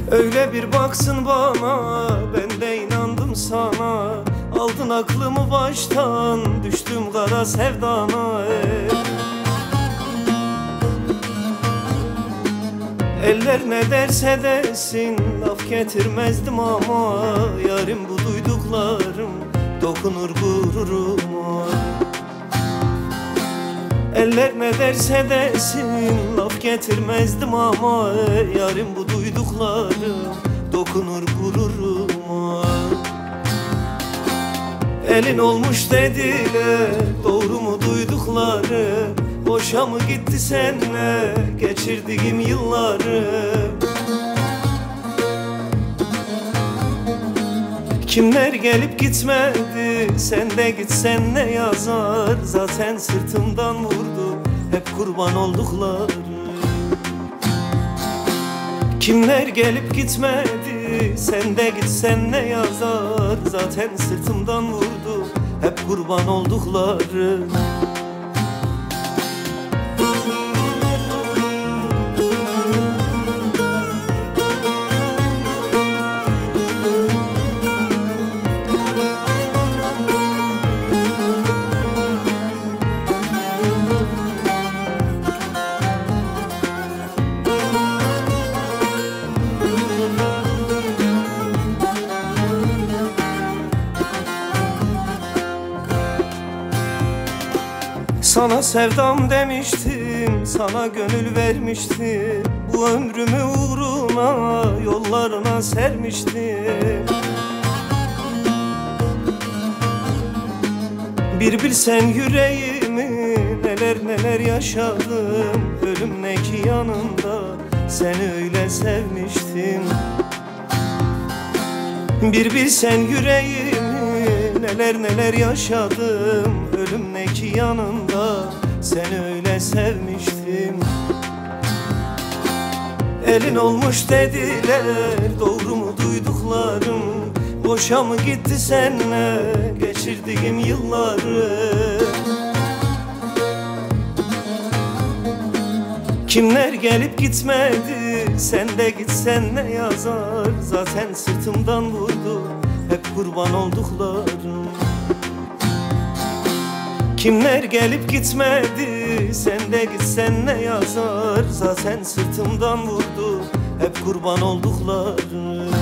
Öyle bir baksın bana, ben de inandım sana. Aldın aklımı baştan, düştüm kara sevdana. Eller ne derse desin, laf getirmezdim ama yarim bu duyduklarım dokunur gururuma. Eller ne derse desin, laf getirmezdim ama yarim bu duyduklarım dokunur gururuma. Elin olmuş dediler, doğru mu duydukları? Boşa mı gitti seninle geçirdiğim yılları? Kimler gelip gitmedi, sen de gitsen ne yazar? Zaten sırtımdan vurdu hep kurban oldukları. Kimler gelip gitmedi, sen de gitsen ne yazar? Zaten sırtımdan vurdu hep kurban oldukları. Sana sevdam demiştim, sana gönül vermiştim. Bu ömrümü uğruna yollarına sermiştim. Bir bilsen yüreğimi, neler neler yaşadım. Ölümdeki yanında seni öyle sevmiştim. Bir bilsen yüreğimi, neler neler yaşadım. Ölümdeki yanında seni öyle sevmiştim. Elin olmuş dediler, doğru mu duyduklarım? Boşa mı gitti seninle geçirdiğim yılları? Kimler gelip gitmedi, sen de gitsen ne yazar? Zaten sırtımdan vurdu hep kurban olduklarım. Kimler gelip gitmedi, sen de gitsen ne yazar? Zaten sırtımdan vurdu hep kurban olduklarım.